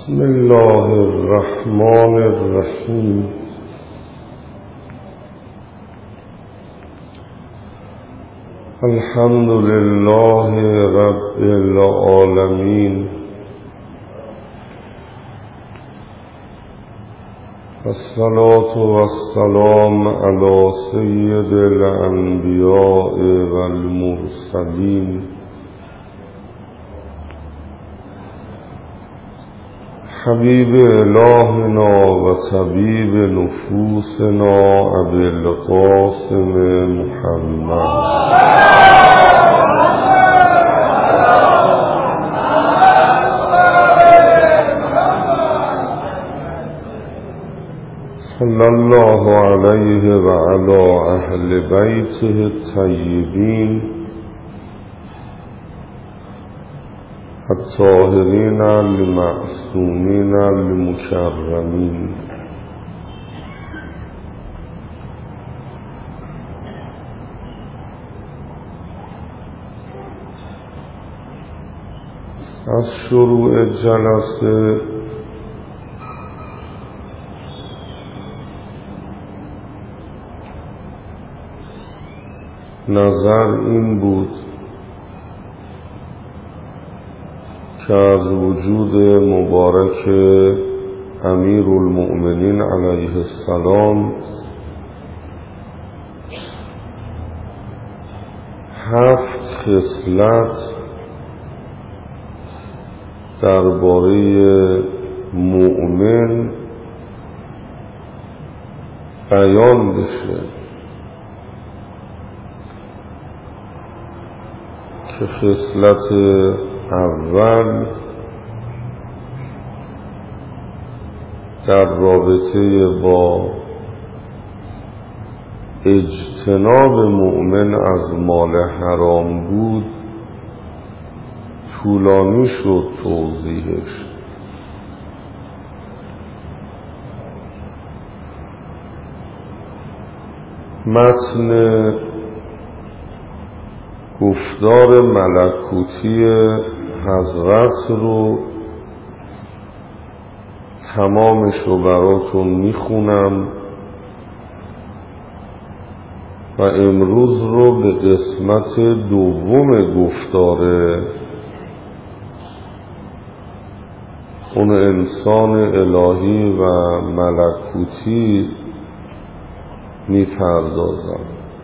بسم الله الرحمن الرحیم. الحمد لله رب العالمین، الصلاة والسلام علی سید الانبیاء والمرسلین، حبیب الهنا و طبیب نفوسنا ابی القاسم محمد صلی الله علیه و علی اهل بیته الطیبین الطاهرین المعصومین المکرمین. از شروع جلسه نظر این بود که از وجود مبارک امیرالمؤمنین علیه السلام 7 خصلت درباره مؤمن بیان بشه که خصلت اول در رابطه با اجتناب مؤمن از مال حرام بود، طولانی شد توضیحش. متن گفتار ملکوتی حضرت رو تمامش رو براتون میخونم و امروز رو به قسمت دوم گفتار اون انسان الهی و ملکوتی میپردازم.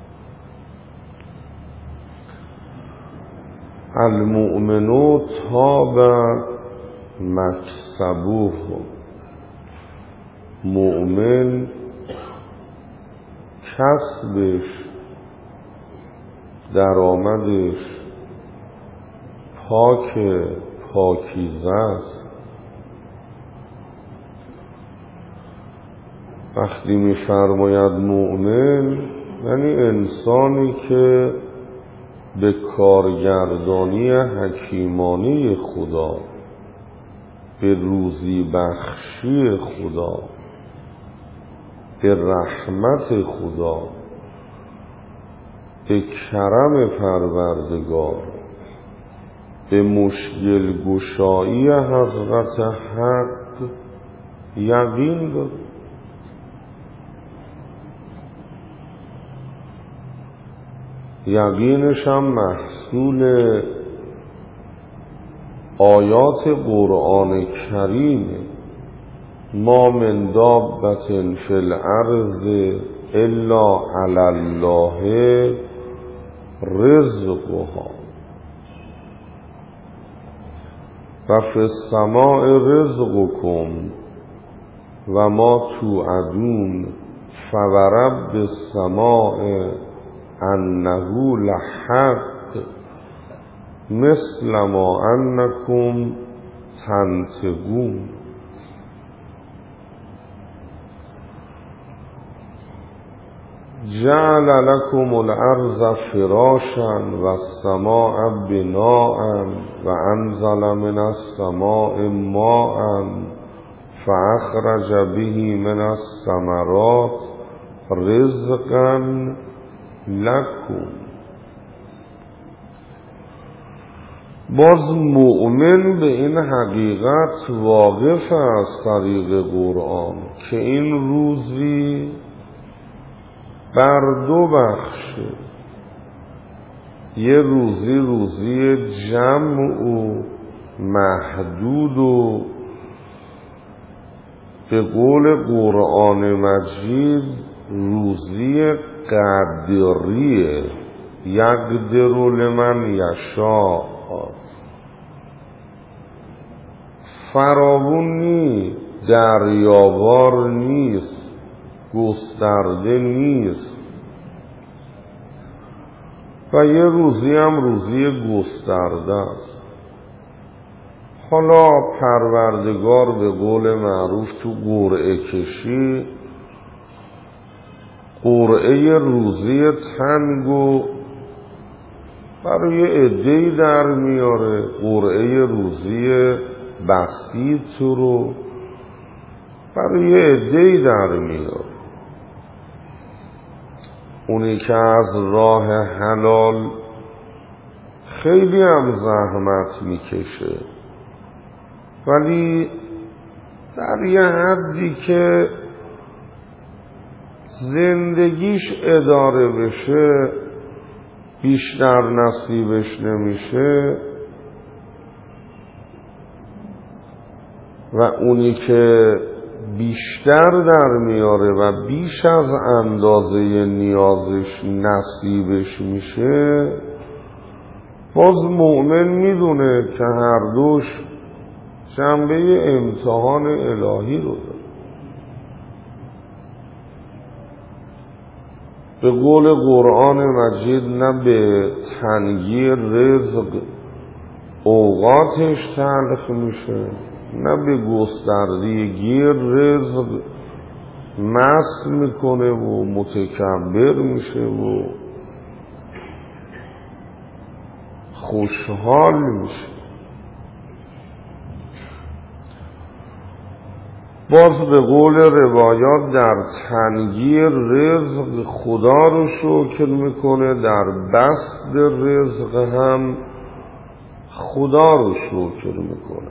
المؤمنو طاب مکسبوه، مؤمن کسبش، درآمدش پاکیزه است. وقتی می‌فرماید مؤمن یعنی انسانی که به کارگردانی حکیمانه خدا، به روزی بخشی خدا، به رحمت خدا، به کرم پروردگار، به مشکل گشایی حضرت حق یقین دارد. یقینش هم محصول آیات قرآن کریم، ما من دابة فی الارض الا علی الله رزقها و فی السماء رزقکم و ما توعدون فورب السماء انه لحق مثل ما انکم تنطقون. جعل لكم الارض فراشا والسماء بناء وانزل من السماء ماء فاخرج به من الثمرات رزقا لكم. باز مؤمن به این حقیقت واقف از طریق قرآن که این روزی بر دو بخشه، یه روزی جمع و محدود و به قول قرآن مجید روزی قدریه، یقدر لمن یشاء، فراوون نیست، دریاوار نیست، گسترده نیست. و یه روزی هم روزی گسترده است. حالا پروردگار به قول معروف تو قرعه کشی قرعه روزی تنگو برای عده‌ای در میاره، قرعه روزی بسیط رو برای عده‌ای در میاره. اونی که از راه حلال خیلی هم زحمت میکشه ولی در یه حدی که زندگیش اداره بشه بیشتر نصیبش نمیشه، و اونی که بیشتر در میاره و بیش از اندازه نیازش نصیبش میشه، باز مؤمن میدونه که هر دوش جنبه امتحان الهی رو داره. به قول قرآن مجید نه به تنگی رزق اوقاتش تلخ میشه، نه به گستردگی رزق مست میکنه و متکبر میشه و خوشحال میشه. باز به قول روایات در تنگی رزق خدا رو شکر میکنه، در بسط رزق هم خدا رو شکر میکنه.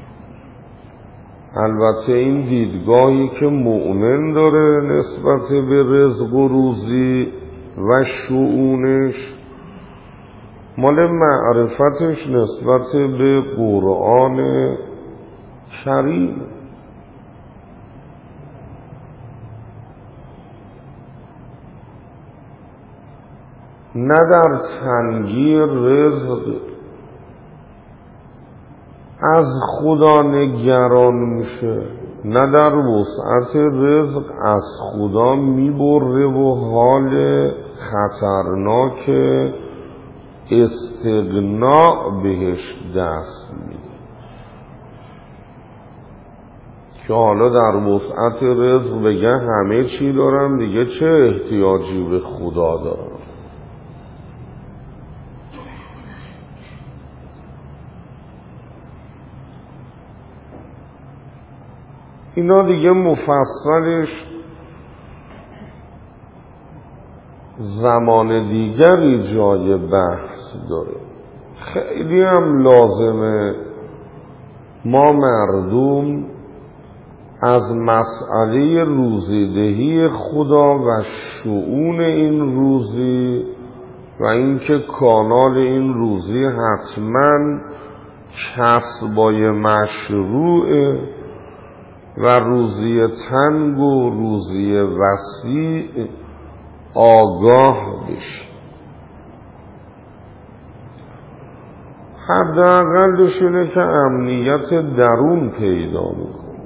البته این دیدگاهی که مؤمن داره نسبت به رزق و روزی و شؤونش مال معرفتش نسبت به قرآن کریم. نه در تنگی رزق از خدا نگران میشه، نه در وسعت رزق از خدا میبره و حال خطرناک استغناء بهش دست میده که حالا در وسعت رزق بگه همه چی دارم دیگه چه احتیاجی به خدا دارم. اینا دیگه مفصلش زمان دیگری جای بحث داره. خیلی هم لازمه ما مردم از مسئله روزیدهی خدا و شؤون این روزی و اینکه کانال این روزی حتما کسبای مشروعه و روزی تنگ و روزی وسیع آگاه بشی. حداقلش اینه که امنیت درون پیدا میکنه،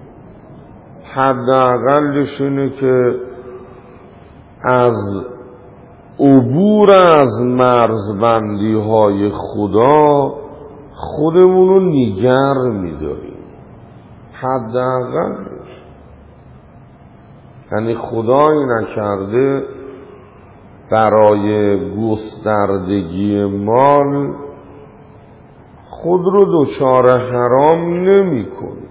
حداقلش اینه که از عبور از مرزبندی های خدا خودمونو نگر میداریم. حداقلش یعنی خدایی نکرده برای گستردگی مال خود رو دچار حرام نمی کنیم.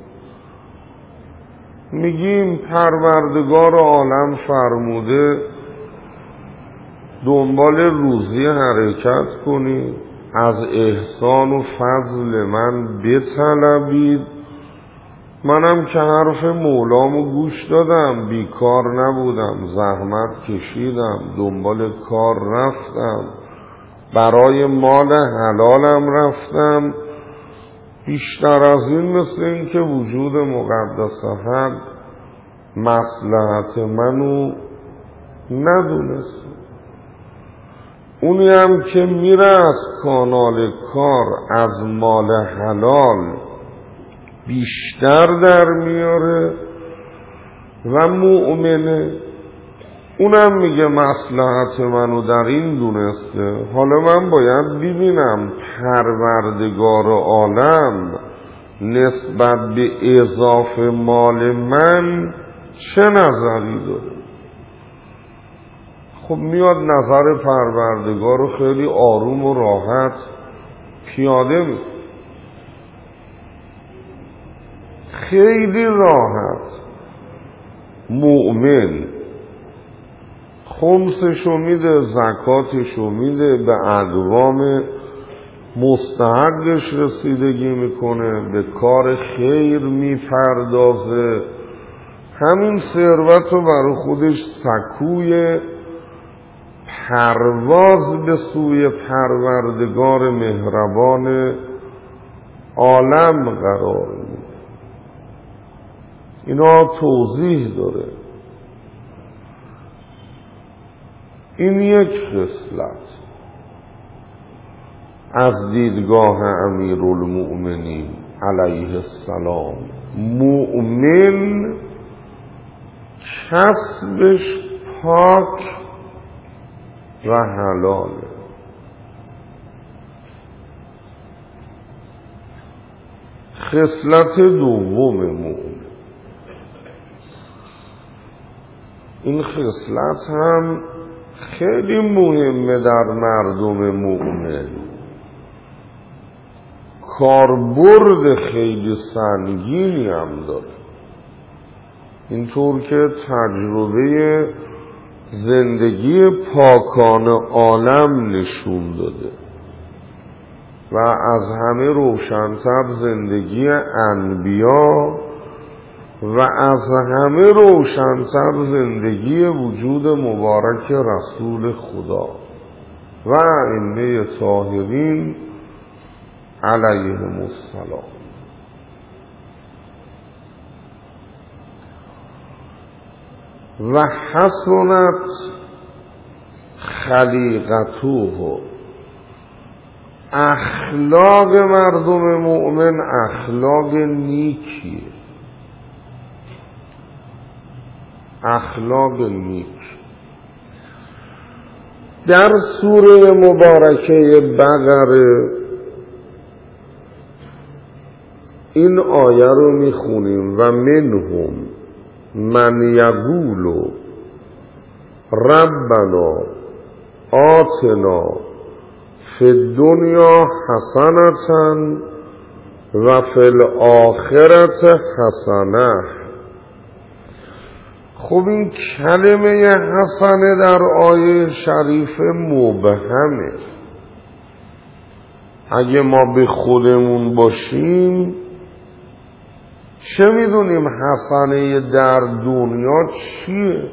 میگیم پروردگار عالم فرموده دنبال روزی حرکت کنید، از احسان و فضل من بطلبید. منم که حرف مولامو گوش دادم، بیکار نبودم، زحمت کشیدم، دنبال کار رفتم، برای مال حلالم رفتم. بیشتر از این مثل این که وجود مقدس حق مصلحت منو ندونست. اونی هم که میره از کانال کار از مال حلال بیشتر در میاره و مؤمنه، اونم میگه مصلحت منو در این دونسته. حالا من باید ببینم پروردگار عالم نسبت به اضافه مال من چه نظری داره. خب میاد نظر پروردگار رو خیلی آروم و راحت پیاده میکنه، خیلی راحت. مؤمن خمسشو میده، زکاتشو میده، به اقوام مستحقش رسیدگی میکنه، به کار خیر میپردازه، همین ثروت رو برای خودش سکوی پرواز به سوی پروردگار مهربان عالم قرار میده. اینا توضیح داره. این یک خصلت از دیدگاه امیرالمؤمنین علیه السلام. مؤمن کسبش پاک و حلاله. خصلت دوم مؤمن، این خصلت هم خیلی مهمه در مردم مؤمن، کاربرد خیلی سنگینی هم داره. اینطور که تجربه زندگی پاکان عالم نشون داده و از همه روشن‌تر زندگی انبیا و از همه روشن‌تر زندگی وجود مبارک رسول خدا و ائمه طاهرین علیهم السلام. و حسنت خلیقته، اخلاق مردم مؤمن اخلاق نیکیه، اخلاق نیک. در سوره مبارکه بقره این آیه رو میخونیم: و منهم من یقول ربنا آتنا فی الدنیا حسنة و فی الاخرة حسنة. خب این کلمه حسنه در آیه شریف مبهمه. اگه ما به خودمون باشیم چه میدونیم حسنه در دنیا چیه؟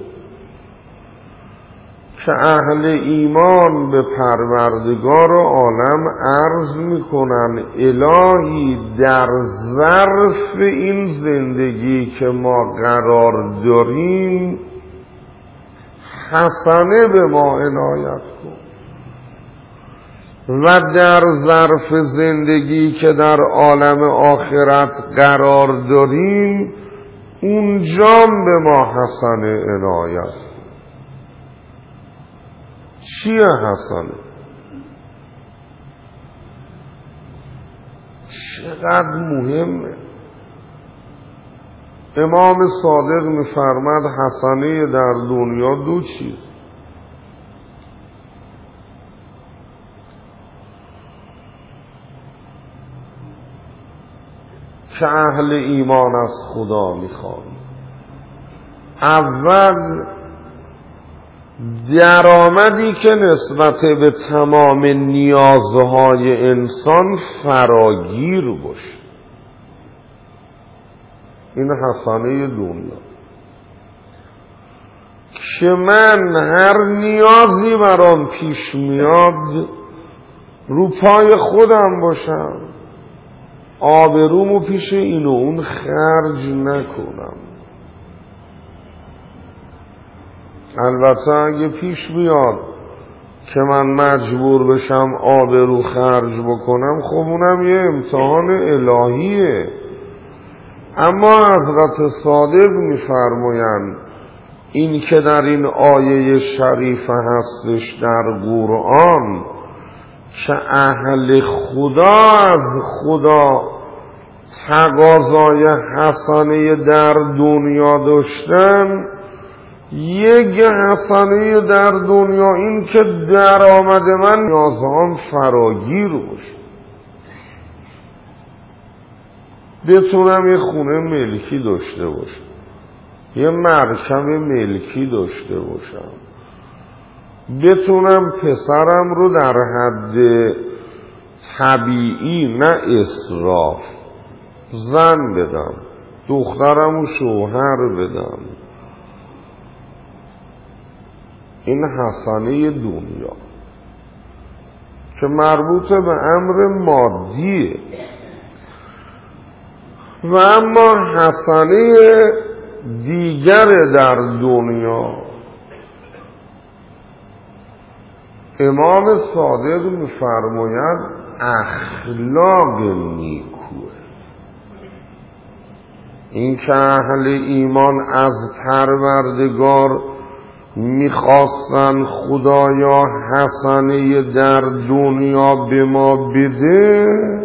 که اهل ایمان به پروردگار عالم عرض میکنن الهی در ظرف این زندگی که ما قرار داریم حسنه به ما عنایت کن و در ظرف زندگی که در عالم آخرت قرار داریم اونجا به ما حسنه عنایت کن. چیه حسنه؟ چقدر مهمه. امام صادق میفرماد حسنه در دنیا دو چیز: که اهل ایمان از خدا میخوان. اول درآمدی که نسبت به تمام نیازهای انسان فراگیر باشه. این حسنه دنیا که من هر نیازی برام پیش میاد رو پای خودم باشم، آبرومو پیش این و اون خرج نکنم. البته اگه پیش بیاد که من مجبور بشم آبرو خرج بکنم، خب اونم یه امتحان الهیه. اما حضرت صادق میفرمایند این که در این آیه شریفه هستش در قرآن که اهل خدا از خدا تقاضای حسنه در دنیا داشتن، یک حسنه در دنیا این که درآمد من نیازهام فراگیر باشه، بتونم یه خونه ملکی داشته باشم، یه مرکب ملکی داشته باشم، بتونم پسرم رو در حد طبیعی نه اسراف زن بدم، دخترم رو شوهر بدم. این حسنه دنیا که مربوط به امر مادیه. و اما حسنه دیگر در دنیا، امام صادق می‌فرماید اخلاق نیکوه. این که اهل ایمان از پروردگار میخواستن خدایا حسنه در دنیا به ما بده،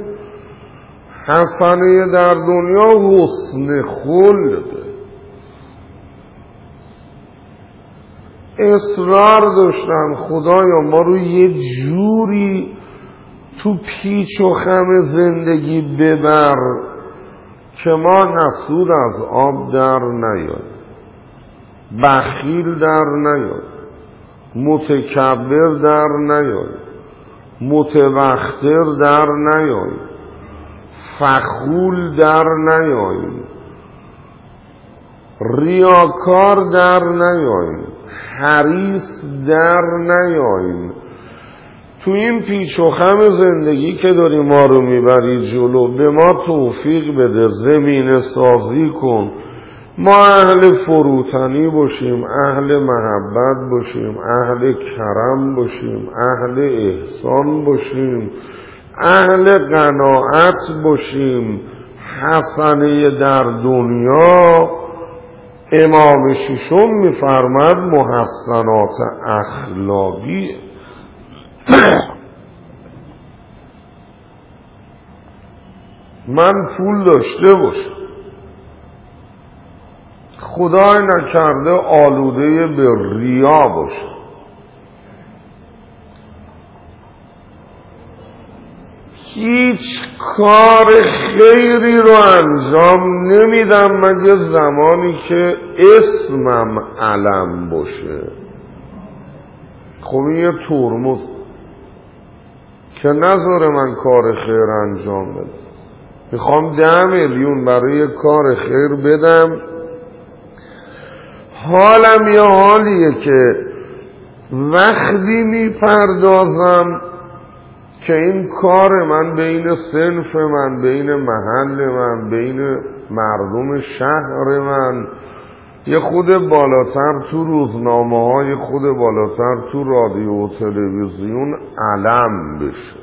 حسنه در دنیا حسن خلقه. اصرار داشتن خدایا ما رو یه جوری تو پیچ و خم زندگی ببر که ما حسود از آب در نیایم، بخیل در نیایم، متکبر در نیایم، متبختر در نیایم، فخول در نیایم، ریاکار در نیایم، حریص در نیایم. تو این پیچ و خم زندگی که داری ما رو میبری جلو، به ما توفیق بده، زمینه سازی کن، ما اهل فروتنی باشیم، اهل محبت باشیم، اهل کرم باشیم، اهل احسان باشیم، اهل قناعت باشیم. حسنه در دنیا امام ششم میفرماد محسنات اخلاقی. من پول داشته باشم، خدای نکرده آلوده به ریا باشم، هیچ کار خیری رو انجام نمیدم مگه زمانی که اسمم علم باشه. خب این یه ترمز که نذاره من کار خیر انجام بدم. میخوام 10 میلیون برای کار خیر بدم، حالم یه حالیه که وقتی میپردازم که این کار من بین صنف من، بین محل من، بین مردم شهر من یه خود بالاتر تو روزنامه های، خود بالاتر تو رادیو و تلویزیون علم بشه.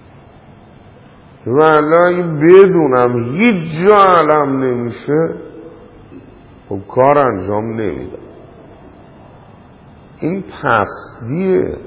ولی بدونم هیچ جا علم نمیشه، خب کار انجام نمیدم. این پستیه،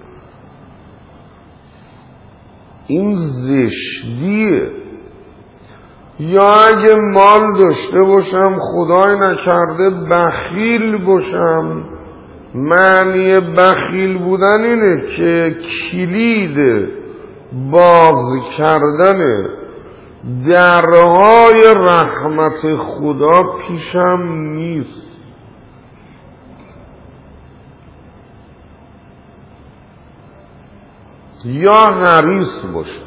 این زشتیه. یا اگه مال داشته باشم خدای نکرده بخیل باشم. معنی بخیل بودن اینه که کلید باز کردن درهای رحمت خدا پیشم نیست. یا حریص باشم.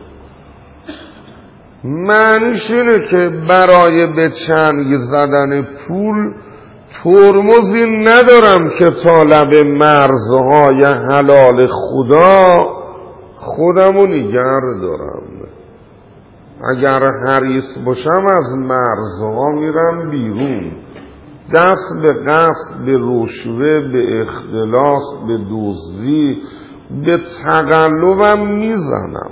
معنیش اینه که برای به چنگ زدن پول ترمزی ندارم که طالب مرزهای حلال خودمو نگر دارم. اگر حریص باشم از مرزها میرم بیرون، دست به قصد، به رشوه، به اختلاس، به دزدی، به تقلبم میزنم.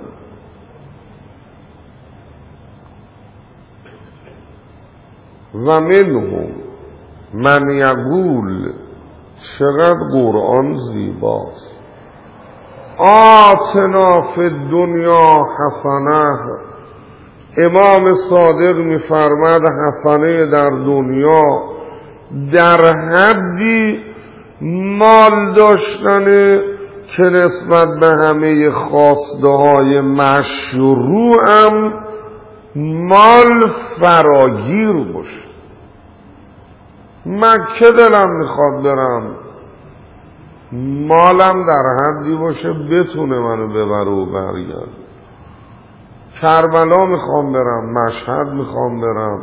و منهم من یقول، چقدر قرآن زیباست، آتنا فی الدنیا حسنه. امام صادق میفرماد حسنه در دنیا در حدی مال داشتنه که نسبت به همه خواسته های مشروعم مال فراگیر باشه. مکه دلم میخواد برم، مالم در حدی باشه بتونه منو ببره و برگرد. کربلا میخوام برم، مشهد میخوام برم،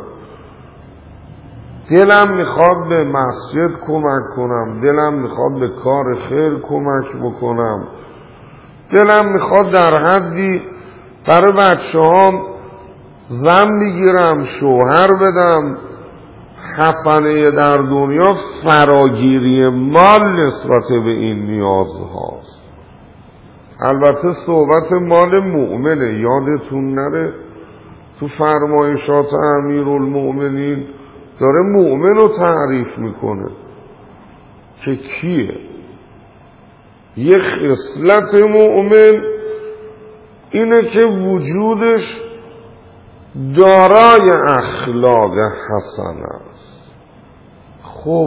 دلم میخواد به مسجد کمک کنم، دلم میخواد به کار خیر کمک بکنم، دلم میخواد در حدی برای بچه‌هام زن بگیرم، شوهر بدم. حسنه در دنیا فراگیری مال نسبت به این نیاز هاست. البته صحبت مال مؤمنه، یادتون نره تو فرمایشات امیرالمؤمنین داره مؤمن رو تعریف میکنه که کیه. یه خصلت مؤمن اینه که وجودش دارای اخلاق حسن است. خب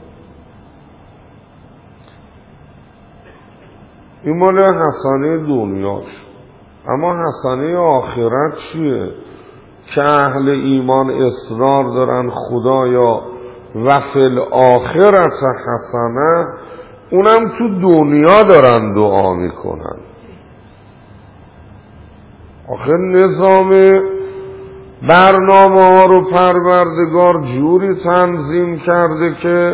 این مال حسنه دنیاش، اما حسنه آخرت چیه؟ که اهل ایمان اصرار دارن خدایا و فی الاخرت حسنه، اونم تو دنیا دارن دعا میکنن. آخر نظام برنامه ها رو پروردگار جوری تنظیم کرده که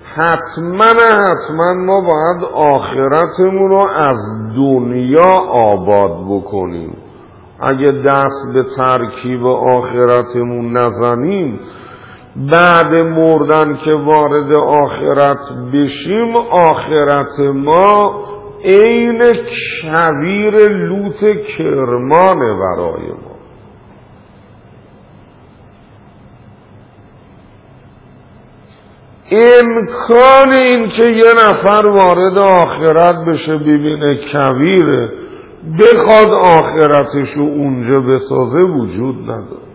حتما ما باید آخرتمون رو از دنیا آباد بکنیم. اگه دست به ترکیب آخرتمون نزنیم، بعد مردن که وارد آخرت بشیم، آخرت ما عین کویر لوت کرمانه برای ما. امکان این که یه نفر وارد آخرت بشه ببینه کویره، بخواد آخرتشو اونجا بسازه وجود نداره.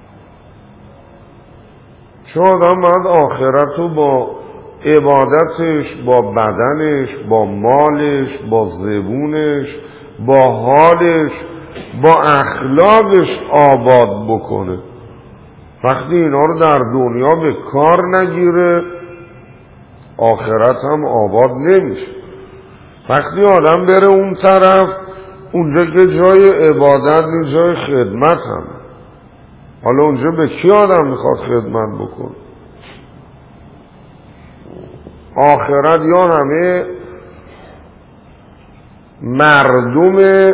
چون آدم باید آخرتو با عبادتش، با بدنش، با مالش، با زبونش، با حالش، با اخلاقش آباد بکنه. وقتی اینا رو در دنیا به کار نگیره، آخرت هم آباد نمیشه. وقتی آدم بره اون طرف، اونجا که جای عبادت نیست، جای خدمت هم. حالا اونجا به کی آدم میخواد خدمت بکن؟ آخرت یا همه مردم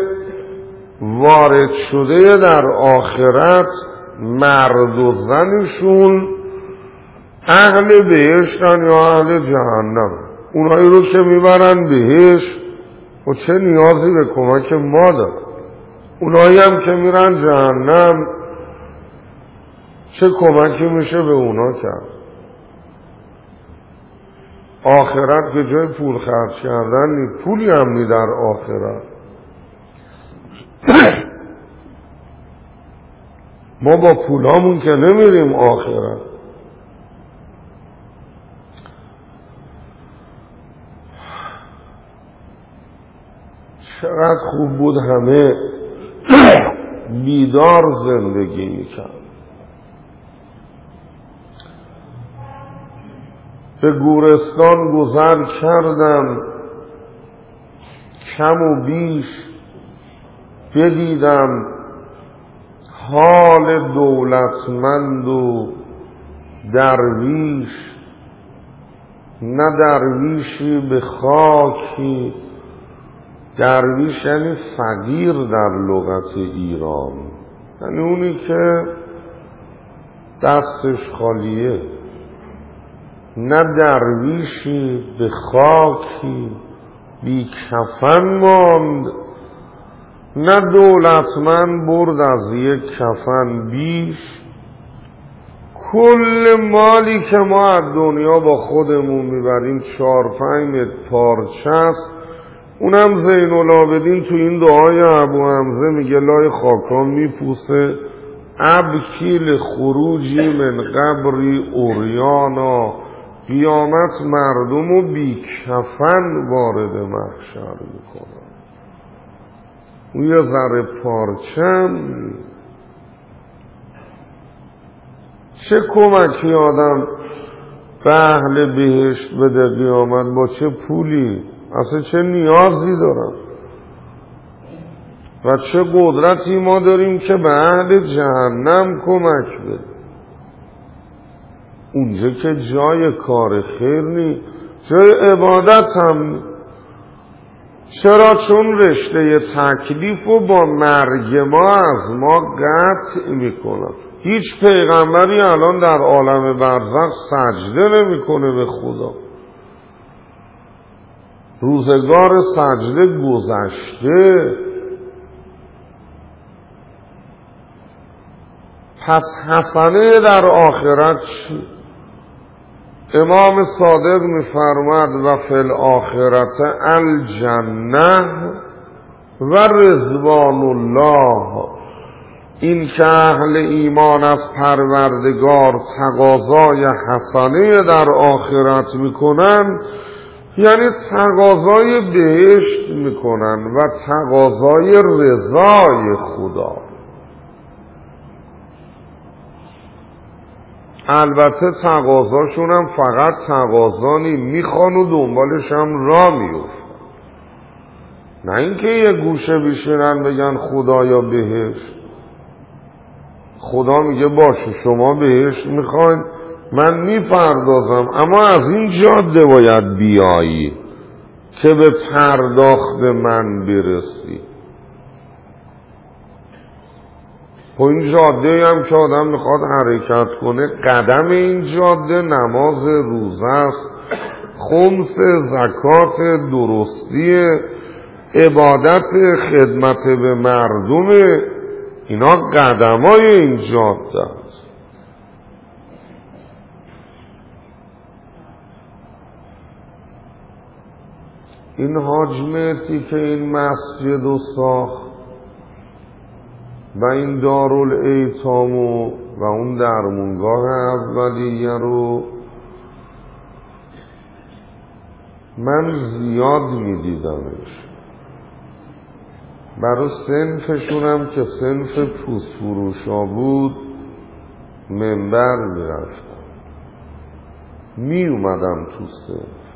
وارد شده در آخرت، مرد و زنشون اهل بهشتن یا اهل جهنم. اونایی رو که میبرن بهشت و چه نیازی به کمک ما دارن؟ اونایی هم که میرن جهنم چه کمکی میشه به اونا کرد؟ آخرت به جای پول خرج کردن پولی هم نی در آخرت. ما با پولامون که نمیریم آخرت. چقدر خوب بود همه بیدار زندگی میکرد. به گورستان گذر کردم، کم و بیش بدیدم حال دولتمند و درویش، نه درویشی به خاکی. درویش یعنی فقیر در لغت ایران، یعنی اونی که دستش خالیه. نه درویشی به خاکی بی کفن ماند، نه دولتمند برد از یک کفن بیش. کل مالی که ما از دنیا با خودمون میبریم 4-5 متر پارچه است. اونم زین العابدین تو این دعای ابو حمزه میگه لای خاکان میپوسه ابکیل خروجی من قبری اوریانا. قیامت مردم رو بی کفن وارد محشر میکنن. اون یه ذره پارچم چه کمکی آدم به اهل بهشت بده قیامت؟ با چه پولی؟ اصلا چه نیازی دارم؟ و چه قدرتی ما داریم که به اهل جهنم کمک بده؟ اونجا که جای کار خیر نی، جای عبادت هم نی. چرا؟ چون رشته تکلیف رو با مرگ ما از ما قطع میکنن. هیچ پیغمبری الان در عالم برزخ سجده نمیکنه به خدا. روزگار سجده گذشته. پس حسنه در آخرت چی؟ امام صادق میفرماد و فی الاخرت الجنه و رضوان الله. این که اهل ایمان از پروردگار تقاضای حسنه در آخرت میکنن، یعنی تقاضای بهشت میکنن و تقاضای رضای خدا. البته تقاضاشون هم فقط تقاضانی میخوان و دنبالش هم را میفتن، نه اینکه یه گوشه بشینن بگن خدایا بهشت. خدا میگه باشه شما بهشت میخواین، من میپردازم، اما از این جاده باید بیایی که به پرداخت من برسی. خب این جاده هم که آدم میخواد حرکت کنه، قدم این جاده نماز روزه است، خمس زکات درستی، عبادت خدمت به مردم. اینا قدمای این جاده است. این حاج مهدی که این مسجد رو ساخت و این دارالایتام و اون درمونگاه اولیه رو من زیاد میدیدمش. برای صنفشونم که صنف پوست فروشا بود منبر میرفتم، می اومدم تو صنف.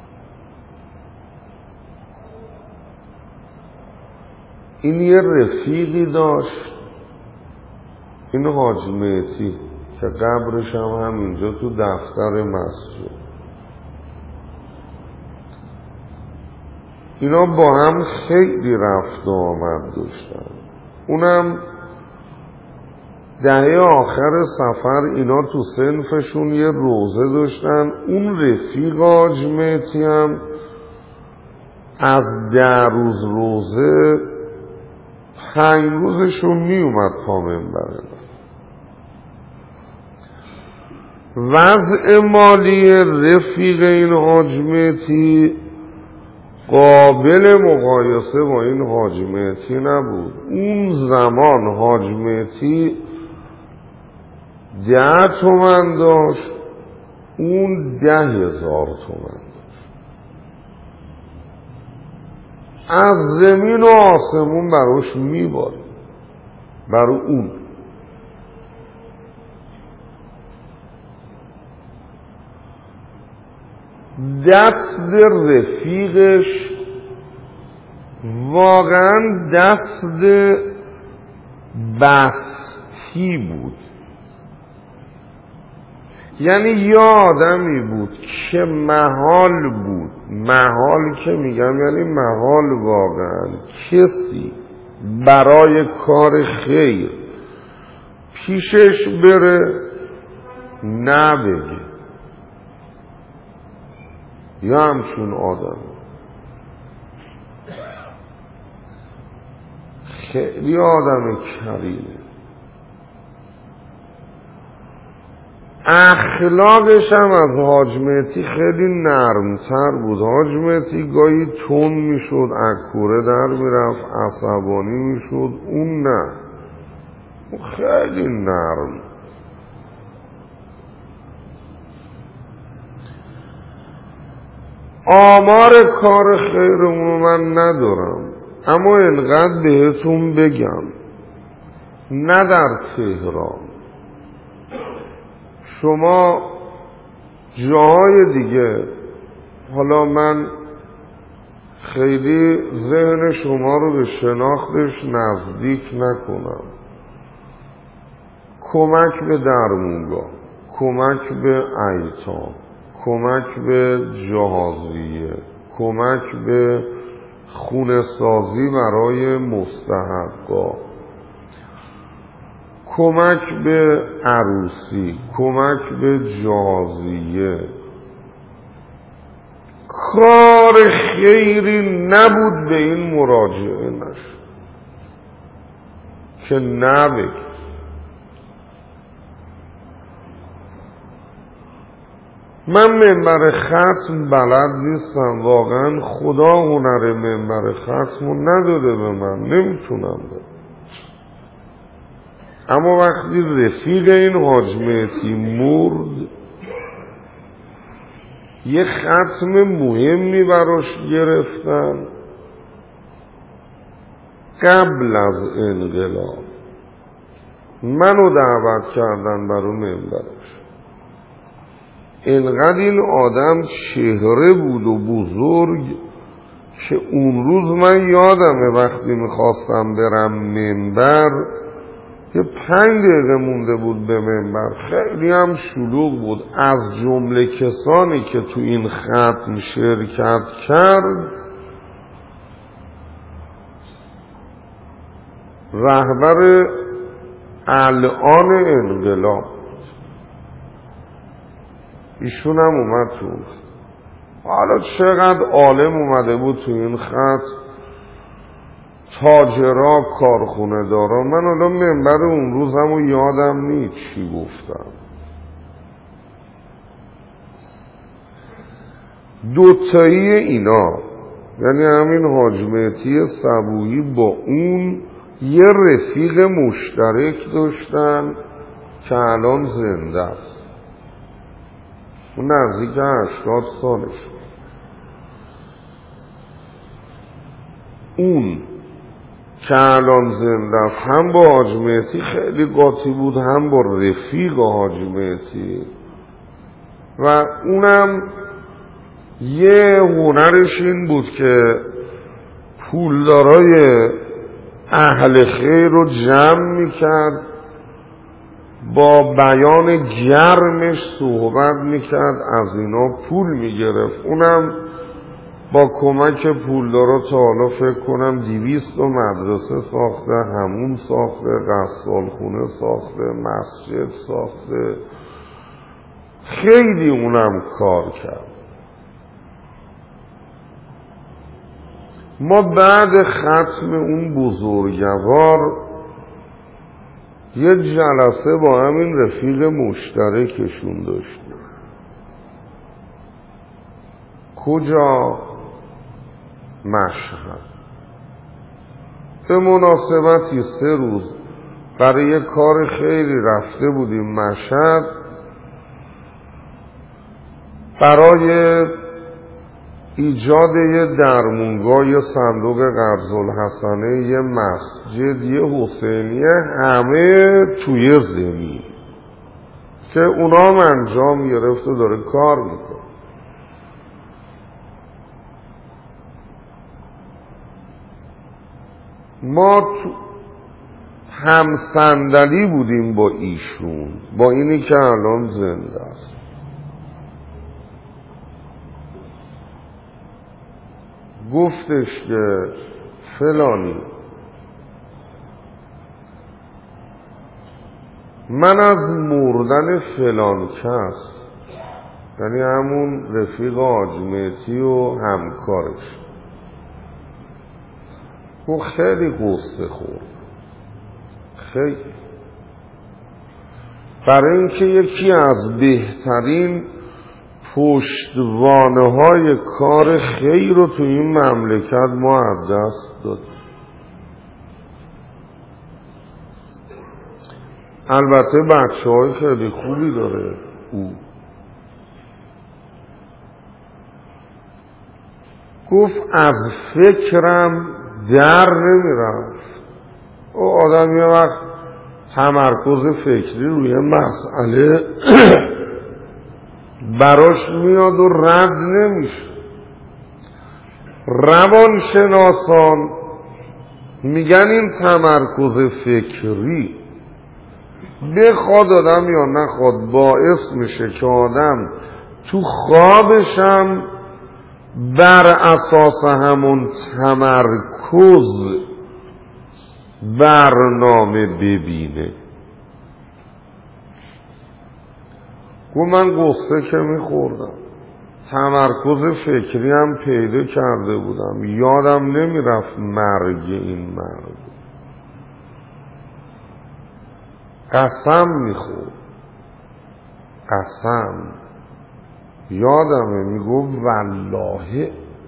این یه رفیقی داشت، این حاج مهدی که قبرش هم همینجا تو دفتر مسجد. اینا با هم خیلی رفت و آمد داشتن. اونم دهه آخر سفر اینا تو صنفشون یه روزه داشتن. اون رفیق حاج مهدی هم از 10 روز روزه 5 روزشون می اومد تا منبر. وضع مالی رفیق این حاج مهدی قابل مقایسه با این حاج مهدی نبود. اون زمان حاج مهدی 10 تومن داشت، اون 10,000 تومن داشت. از زمین و آسمون براش میباره، برای اون. دست رفیقش واقعا دست بستی بود. یعنی یه آدمی بود که محال بود، محال که میگم یعنی محال واقعا کسی برای کار خیر پیشش بره نبگه. یا همچون آدم خیلی آدم کریمه، اخلاقش هم از حاج مهدی خیلی نرمتر بود. حاج مهدی گاهی تون میشد، اکوره در میرفت، عصبانی میشد، اون نه، اون خیلی نرم. آمار کار خیرمون من ندارم، اما اینقدر بهتون بگم نه در تهران، شما جاهای دیگه، حالا من خیلی ذهن شما رو به شناختش نزدیک نکنم، کمک به درمونگاه، کمک به ایتام، کمک به جهازیه، کمک به خونه سازی برای مستحقا، کمک به عروسی، کمک به جهازیه، کار خیری نبود به این مراجعه نشد که نبگه. من منبر ختم بلد نیستم، واقعا خدا هنر منبر ختمو نداده به من، نمیتونم بده. اما وقتی رفیق این حاج مهدی مرد، یه ختم مهمی براش گرفتن قبل از انقلاب، منو دعوت کردن برای منبرش. اینقدر این آدم چهره بود و بزرگ که اون روز من یادمه وقتی میخواستم برم منبر، یه 5 دقیقه مونده بود به منبر، خیلی هم شلوغ بود. از جمله کسانی که تو این ختم شرکت کرد رهبر الان انقلاب، ایشون هم اومد تو. حالا چقدر عالم اومده بود تو این خط، تاجرا، کارخونه دارا. من حالا منبر اون روزمو یادم نیست چی گفتم. دوتایی اینا، یعنی همین حاج مهدی صبوحی با اون یه رفیق مشترک داشتن که الان زنده است، اون نزدیک 80 سالش. اون که الان زنده است هم با حاج مهدی خیلی قاطی بود، هم با رفیق حاج مهدی، و اونم یه هنرش این بود که پولدارای اهل خیر رو جمع میکرد، با بیان گرمش صحبت میکرد، از اینا پول میگرفت. اونم با کمک پولدارا تا حالا فکر کنم 200 مدرسه ساخته، همون ساخته، غسالخونه ساخته، مسجد ساخته، خیلی اونم کار کرد. ما بعد ختم اون بزرگوار یه جلسه با همین رفیق مشترکشون داشتیم. کجا؟ مشهد. به مناسبتی 3 روز برای یه کار خیلی رفته بودیم مشهد، برای ایجاد یه درمونگاه، یه صندوق قرض‌الحسنه، یه مسجد، یه حسینیه، همه توی زمین که اونا هم انجام گرفت و داره کار میکنه. ما تو هم صندلی بودیم با ایشون، با اینی که الان زنده است. گفتش که فلانی من از مردن فلان کس، یعنی همون رفیق حاجی و همکارش، او خیلی غصه خورد، خیلی، برای اینکه یکی از بهترین پشتوانه های کار خیر رو تو این مملکت ما از دست داد. البته بچه های خیلی خوبی داره او. گفت از فکرم در نمیرفت. او آدم یه وقت تمرکز فکری روی مسئله براش میاد و رد نمیشه. روانشناسان میگن این تمرکز فکری بخواد آدم یا نخواد باعث میشه که آدم تو خوابشم بر اساس همون تمرکز برنامه ببینه. گو من قصه که میخوردم، تمرکز فکری هم پیدا کرده بودم، یادم نمیرفت مرگ این مرگ. قسم میخورد، قسم یادمه، میگو والله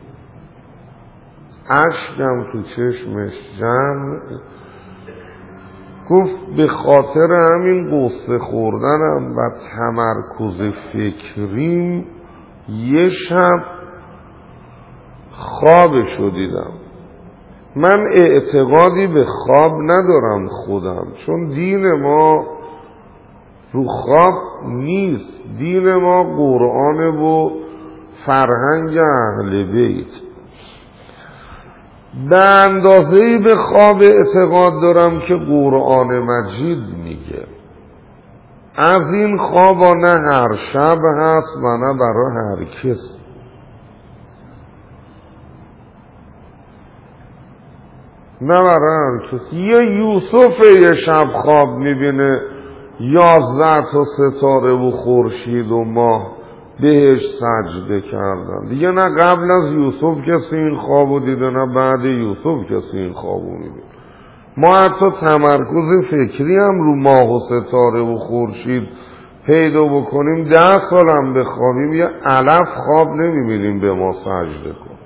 اشکم تو چشمش جمع. گفت به خاطر همین قصه خوردنم و تمرکز فکریم یه شب خوابشو دیدم. من اعتقادی به خواب ندارم خودم، چون دین ما رو خواب نیست. دین ما قرآن و فرهنگ اهل بیت. به اندازه‌ای به خواب اعتقاد دارم که قرآن مجید میگه از این خوابا نه هر شب هست و نه برای هر کس. نه برای هر کس. یه یوسف یه شب خواب میبینه 11 تا ستاره و خورشید و ماه بهش سجده کردن. دیگه نه قبل از یوسف کسی این خوابو دیده نه بعد یوسف کسی این خوابو میبینه. ما حتی تمرکز فکری هم رو ماه و ستاره و خورشید پیدا بکنیم 10 سال هم بخوابیم یه علف خواب نمیبینیم به ما سجده کن.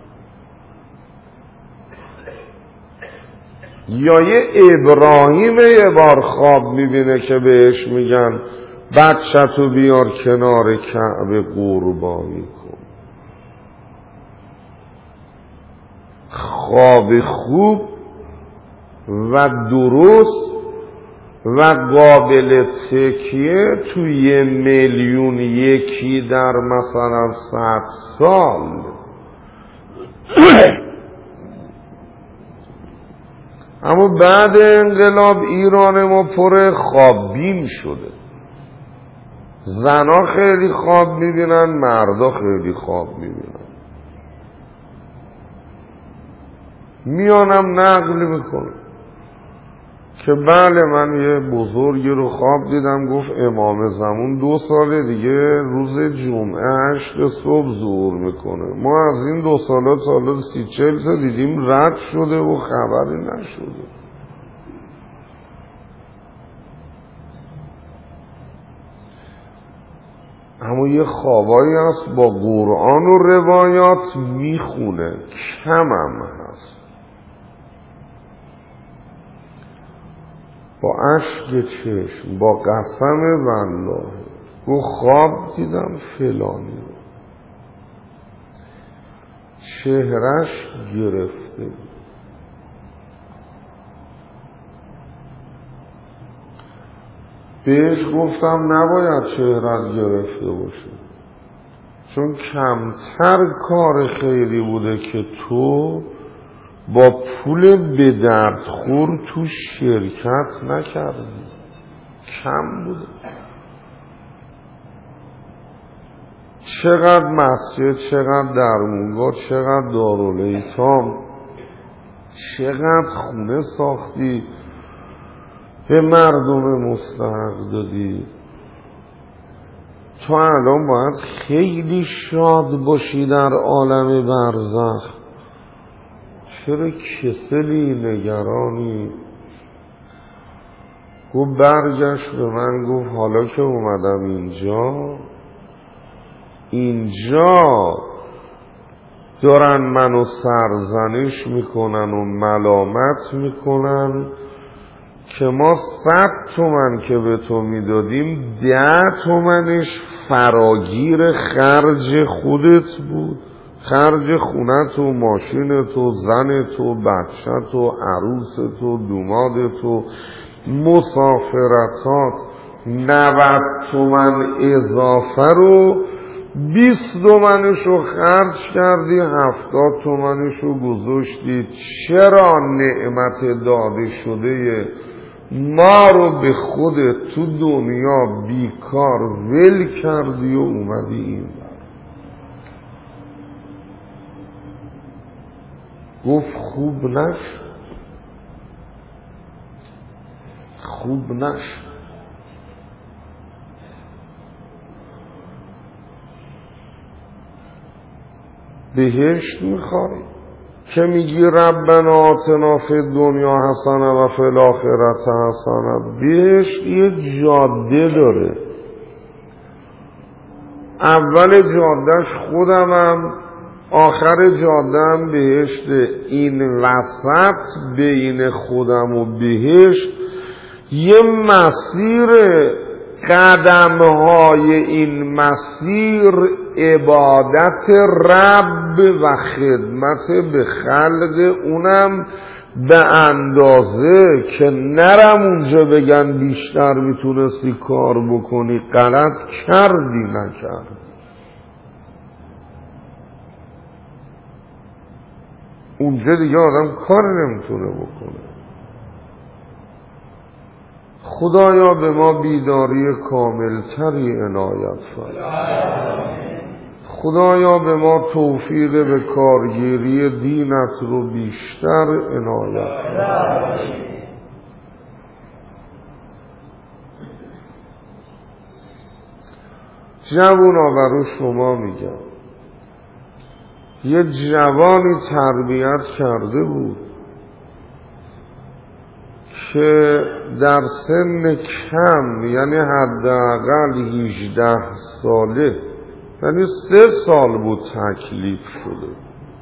یا یه ابراهیم یه بار خواب میبینه که بهش میگن بچه‌تو بیار کنار کعبه قربانی کن. خواب خوب و درست و قابل تکیه توی 1,000,000 در مثلا 100 سال. اما بعد انقلاب ایران ما پر خواببین شده. زنا خیلی خواب میبینن، مردا خیلی خواب میبینن. میانم نقل میکنه که بله من یه بزرگی رو خواب دیدم گفت امام زمان 2 سال دیگه روز جمعه 8 صبح ظهور میکنه. ما از این 2 ساله تا حالا 30-40 تا دیدیم رد شده و خبری نشده. اما یه خوابایی هست با قرآن و روایات میخونه، کمم هست. با اشک چشم، با قسم والله گو خواب دیدم فلانی چهرش گرفته بود. بهش گفتم نباید چهرت گرفته باشه، چون کمتر کار خیری بوده که تو با پول به درد خور تو شرکت نکردی، کم بوده. چقدر مسجد، چقدر درمونگاه، چقدر دارالایتام، چقدر خونه ساختی به مردم مستحق دادی. تو الان باید خیلی شاد باشی در عالم برزخ. چرا کسلی، نگرانی؟ گفت برگشت به من گفت حالا که اومدم اینجا دارن منو سرزنش میکنن و ملامت میکنن که ما 100 تومن که به تو میدادیم 10 تومنش فراگیر خرج خودت بود، خرج خونت و ماشینت و زنت و بچت و عروست و دومادت و مسافرتات. 90 تومن اضافه رو 20 تومنشو خرج کردی، 70 تومنشو گذاشتی. چرا نعمت داده شده ما رو به خودت تو دنیا بیکار ول کردی و اومدی این بر؟ گفت خوب نشد. بهشت میخوای که میگی ربنا آتنا فی الدنیا حسنه و فی الاخرة حسنه. بهشت یه جاده داره، اول جادهش خودمم، آخر جاده‌ام بهشته. این وسط بین خودم و بهشت یه مسیر، قدم‌های این مسیر عبادت رب و خدمت به خلق، اونم به اندازه که نرم اونجا بگن بیشتر میتونستی کار بکنی، غلط کردی نکرد. اونجا دیگه آدم کار نمیتونه بکنه. خدایا به ما بیداری کاملتری عنایت فرما. خدایا به ما توفیق به کارگیری دینت رو بیشتر عنایت فرما. جوونا برای شما میگم، یه جوانی تربیت کرده بود که در سن کم، یعنی حداقل 18 ساله، یعنی 3 سال بود تکلیف شده.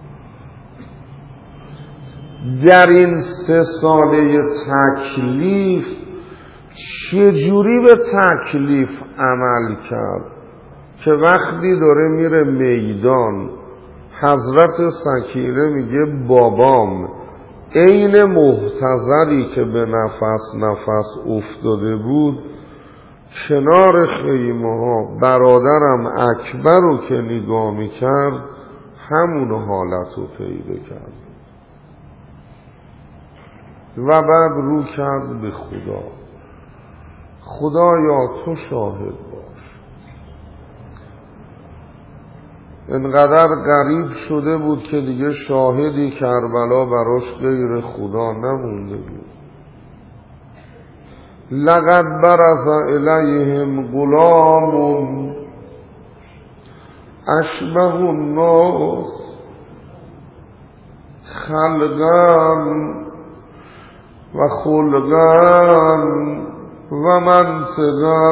در این 3 ساله تکلیف چجوری به تکلیف عمل کرد که وقتی داره میره میدان، حضرت سکینه میگه بابام عین محتضری که به نفس افتاده بود کنار خیمه ها، برادرم اکبر رو که نگاه میکرد همون حالت رو پیدا کرد و بعد رو کرد به خدا. خدایا تو شاهد باش. انقدر غریب شده بود که دیگه شاهدی کربلا براش غیر خدا نمونده بود. لقد برز الیهم غلام اشبه الناس خلقا و خلقا و منطقا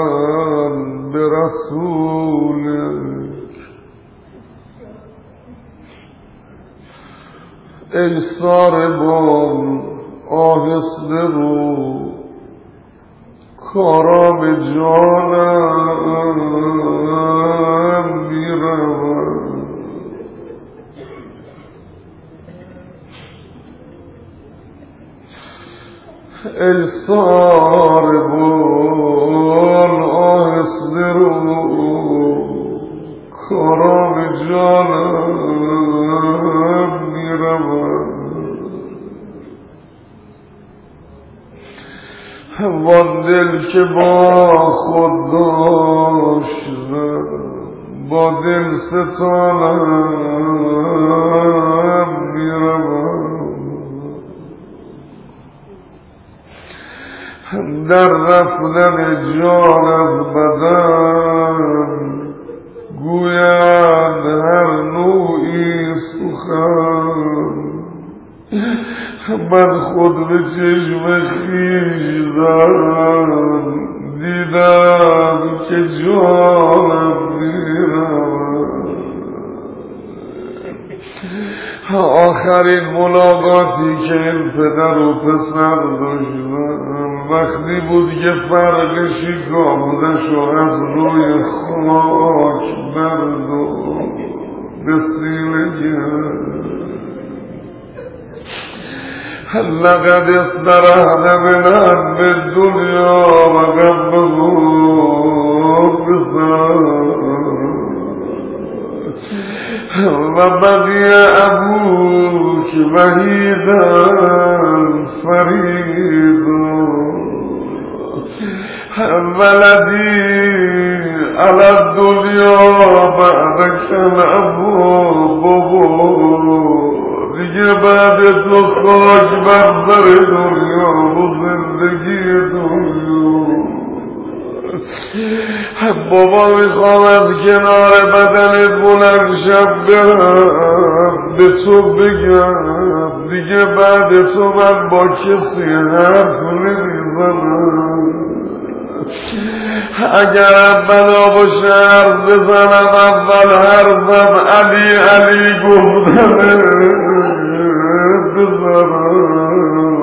برسولک. ای ساربان آهسته رو، کارا به جانم میرود. ای ساربان آهسته رو، کارا به جانم میرود. وان دل که با خود داشت با دل ستانم میروم در رفتن جان از بدن گویند هر نوعی سخن من خود به چشم خویشتن دیدم که جانم میرود. آخرین ملاقاتی که این پدر و پسر داشتم وقتی بود که فرقشی گامدش و از روی خاک برداشت به سینه گرفت. لقد استرحت من هم الدنیا و غمه بسر و بقی ابوک وحیدا فریدا ولدی علی الدنیا بعدک الابو بابا دیگه بعد تو خاک بر سر دنیا و زندگی دنیا. بابا میخوام از کنار بدنت بلند شب برم به تو بگم دیگه بعد تو من با کسی حرف نمیزنم. اگر بنا باشه حرف بزنم اول حرفم علی علی گفتنه بزنم.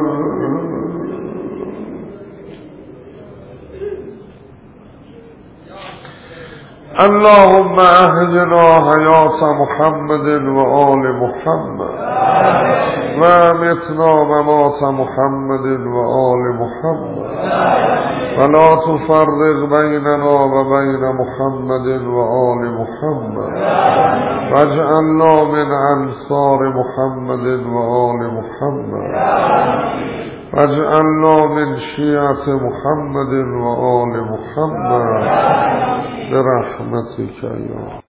اللهم احینا حیات محمد و آل محمد و امتنا ممات محمد و آل محمد ولا تفرق بیننا و بین محمد و آل محمد واجعلنا من انصار محمد و آل محمد واجعلنا من شیعة محمد و آل محمد برحمتك یا